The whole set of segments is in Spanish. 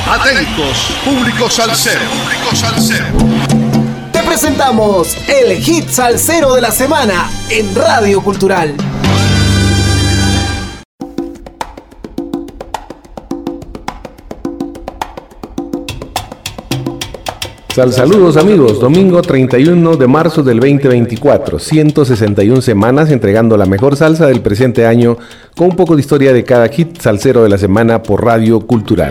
Atentos, público salsero. Te presentamos el hit salsero de la semana en Radio Cultural. Saludos amigos, domingo 31 de marzo del 2024, 161 semanas entregando la mejor salsa del presente año con un poco de historia de cada hit salsero de la semana por Radio Cultural.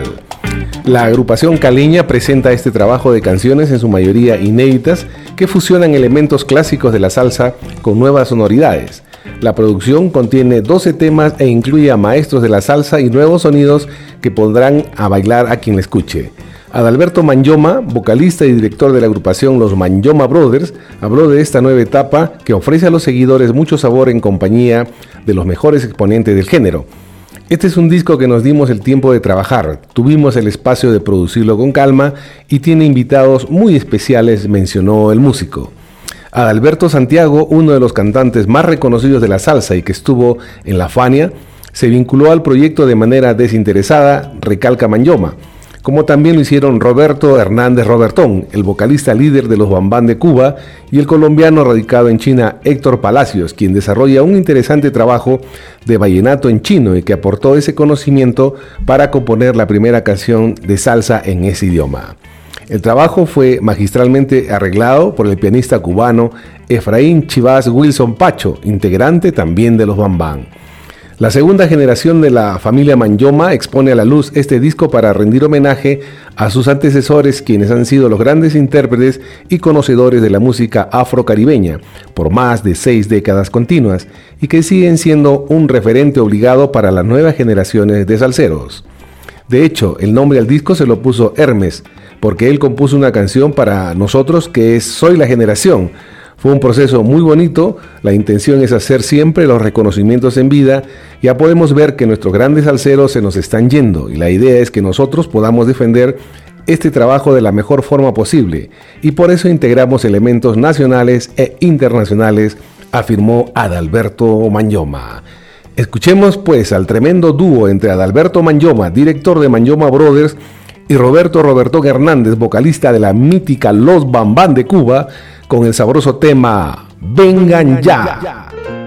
La agrupación caleña presenta este trabajo de canciones en su mayoría inéditas que fusionan elementos clásicos de la salsa con nuevas sonoridades. La producción contiene 12 temas e incluye a maestros de la salsa y nuevos sonidos que pondrán a bailar a quien la escuche. Adalberto Manyoma, vocalista y director de la agrupación Los Manyoma Brothers, habló de esta nueva etapa que ofrece a los seguidores mucho sabor en compañía de los mejores exponentes del género. Este es un disco que nos dimos el tiempo de trabajar, tuvimos el espacio de producirlo con calma y tiene invitados muy especiales, mencionó el músico. Adalberto Santiago, uno de los cantantes más reconocidos de la salsa y que estuvo en la Fania, se vinculó al proyecto de manera desinteresada, recalca Manyoma, como también lo hicieron Roberto Hernández Robertón, el vocalista líder de los Bambán de Cuba, y el colombiano radicado en China Héctor Palacios, quien desarrolla un interesante trabajo de vallenato en chino y que aportó ese conocimiento para componer la primera canción de salsa en ese idioma. El trabajo fue magistralmente arreglado por el pianista cubano Efraín Chivas Wilson Pacho, integrante también de los Bambán. La segunda generación de la familia Manyoma expone a la luz este disco para rendir homenaje a sus antecesores, quienes han sido los grandes intérpretes y conocedores de la música afrocaribeña por más de 6 décadas continuas y que siguen siendo un referente obligado para las nuevas generaciones de salseros. De hecho, el nombre al disco se lo puso Hermes, porque él compuso una canción para nosotros que es Soy la Generación. Fue un proceso muy bonito, la intención es hacer siempre los reconocimientos en vida. Ya podemos ver que nuestros grandes salseros se nos están yendo y la idea es que nosotros podamos defender este trabajo de la mejor forma posible y por eso integramos elementos nacionales e internacionales, afirmó Adalberto Manyoma. Escuchemos pues al tremendo dúo entre Adalberto Manyoma, director de Manyoma Brothers, y Roberto Robertón Hernández, vocalista de la mítica Los Bambán de Cuba, con el sabroso tema Vengan Ya.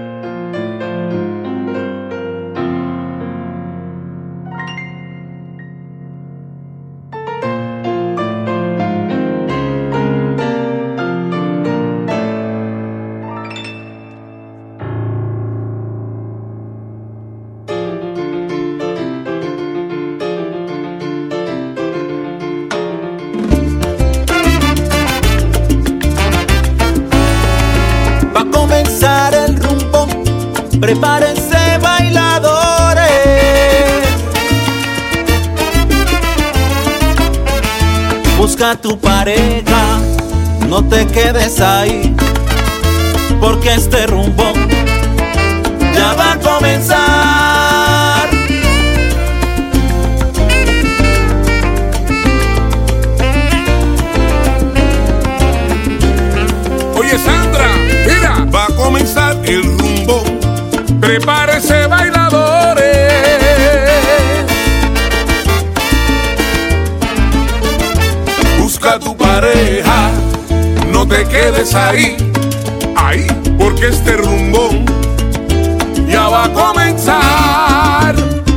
Prepárense bailadores, busca tu pareja, no te quedes ahí, porque este rumbo ya va a comenzar. Oye Sandra, mira, va a comenzar el rumbo. Prepárese bailadores, busca tu pareja, no te quedes ahí, porque este rumbo ya va a comenzar.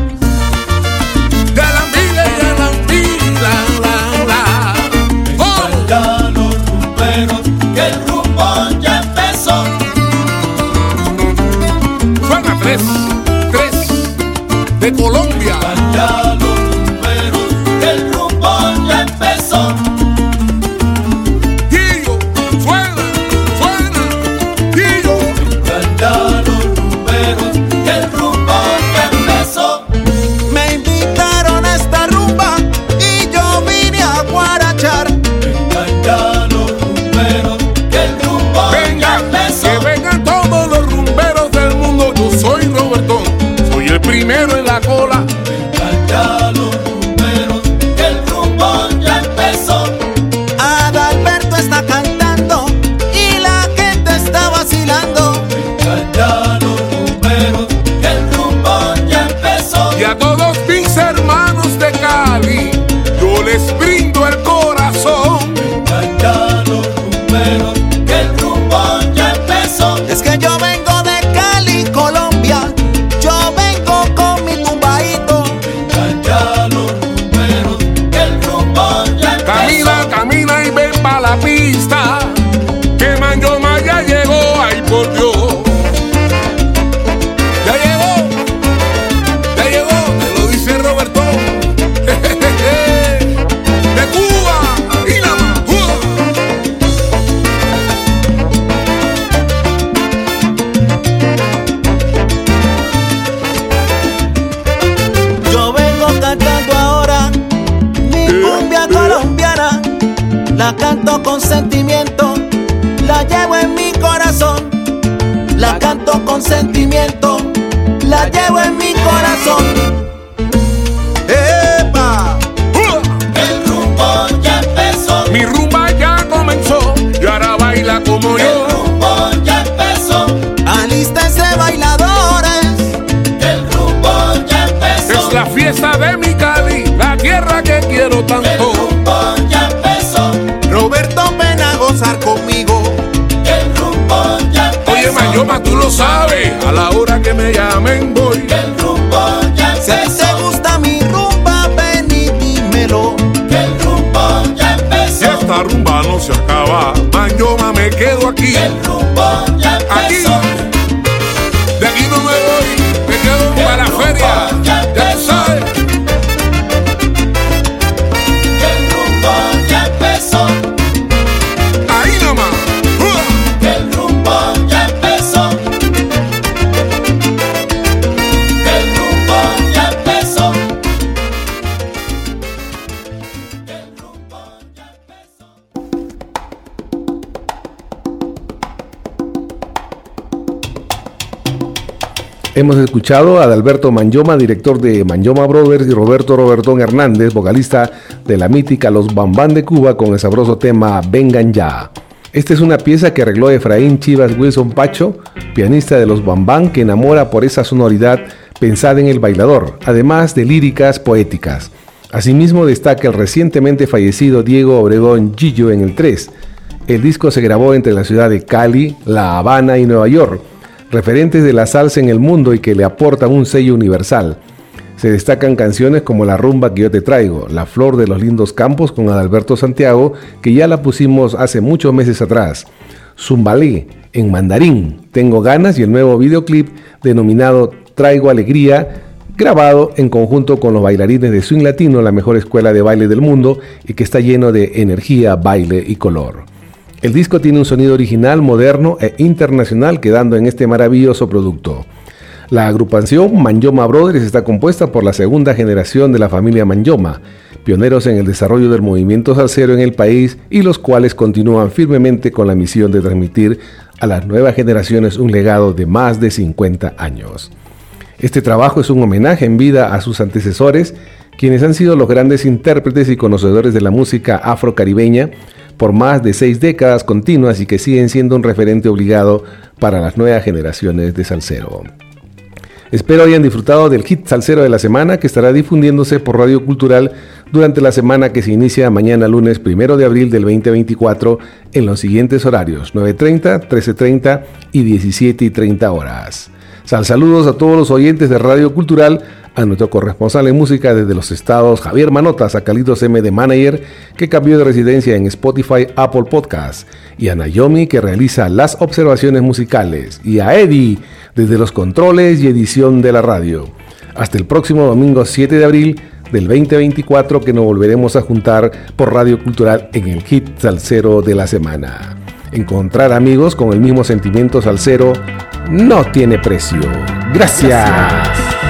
Ya los rumberos, que el rumbo ya empezó. Tres de Colombia. Ya los rumberos, que el rumbo ya empezó. Guillo, suena, Guillo. Ya los rumberos, que el rumbo ya empezó. Me invitaron a esta rumba y yo vine a guarachar. Ya los rumberos, que el rumbo ya empezó. Que vengan todos los rumberos del mundo. Yo soy Robertón, soy el primero en la cola. Ya los rumberos, que el rumbo ya empezó. Adalberto está cantando y la gente está vacilando. Ya los rumberos, que el rumbo ya empezó. Y a todos mis hermanos de Cali, yo les sentimiento, la llevo en mi corazón. ¡Epa! El rumbo ya empezó. Mi rumba ya comenzó y ahora baila como yo. El rumbo ya empezó. Alístense bailadores. El rumbo ya empezó. Es la fiesta de mi Cali, la tierra que quiero tanto. El rumbo ya empezó. Roberto, ven a gozar conmigo. El rumbo ya empezó. Oye, Mayoma, tú lo sabes, a la hora que me llamen voy. El rumbo ya empezó. Si te gusta mi rumba, ven y dímelo. El rumbo ya empezó. Si esta rumba no se acaba, Mayoma, me quedo aquí. El rumbo ya empezó. Aquí, de aquí no me voy, me quedo para la feria. Ya tú sabes. El rumbo ya empezó. Ahí nomás. El rumbo ya empezó. El rumbo ya empezó. El rumbo ya empezó. Hemos escuchado a Adalberto Manyoma, director de Manyoma Brothers, y Roberto Robertón Hernández, vocalista de la mítica Los Bambán de Cuba, con el sabroso tema Vengan Ya. Esta es una pieza que arregló Efraín Chivas Wilson Pacho, pianista de Los Bambán, que enamora por esa sonoridad pensada en el bailador, además de líricas poéticas. Asimismo destaca el recientemente fallecido Diego Obregón Gillo en el 3. El disco se grabó entre la ciudad de Cali, La Habana y Nueva York, referentes de la salsa en el mundo y que le aportan un sello universal. Se destacan canciones como La Rumba que yo te traigo, La Flor de los Lindos Campos con Adalberto Santiago, que ya la pusimos hace muchos meses atrás, Zumbalé, en mandarín, Tengo Ganas, y el nuevo videoclip denominado Traigo Alegría, grabado en conjunto con los bailarines de Swing Latino, la mejor escuela de baile del mundo, y que está lleno de energía, baile y color. El disco tiene un sonido original, moderno e internacional, quedando en este maravilloso producto. La agrupación Manyoma Brothers está compuesta por la segunda generación de la familia Manyoma, pioneros en el desarrollo del movimiento salsero en el país y los cuales continúan firmemente con la misión de transmitir a las nuevas generaciones un legado de más de 50 años. Este trabajo es un homenaje en vida a sus antecesores, quienes han sido los grandes intérpretes y conocedores de la música afrocaribeña por más de 6 décadas continuas y que siguen siendo un referente obligado para las nuevas generaciones de salsero. Espero hayan disfrutado del hit salsero de la semana, que estará difundiéndose por Radio Cultural durante la semana que se inicia mañana lunes 1 de abril del 2024 en los siguientes horarios: 9:30, 13:30 y 17:30 horas. Saludos a todos los oyentes de Radio Cultural, a nuestro corresponsal en música desde los estados, Javier Manotas, a Carlitos M. de Manager, que cambió de residencia en Spotify, Apple Podcasts, y a Naomi, que realiza las observaciones musicales, y a Eddie, desde los controles y edición de la radio. Hasta el próximo domingo 7 de abril del 2024, que nos volveremos a juntar por Radio Cultural en el hit salsero de la semana. Encontrar amigos con el mismo sentimiento salsero no tiene precio. Gracias.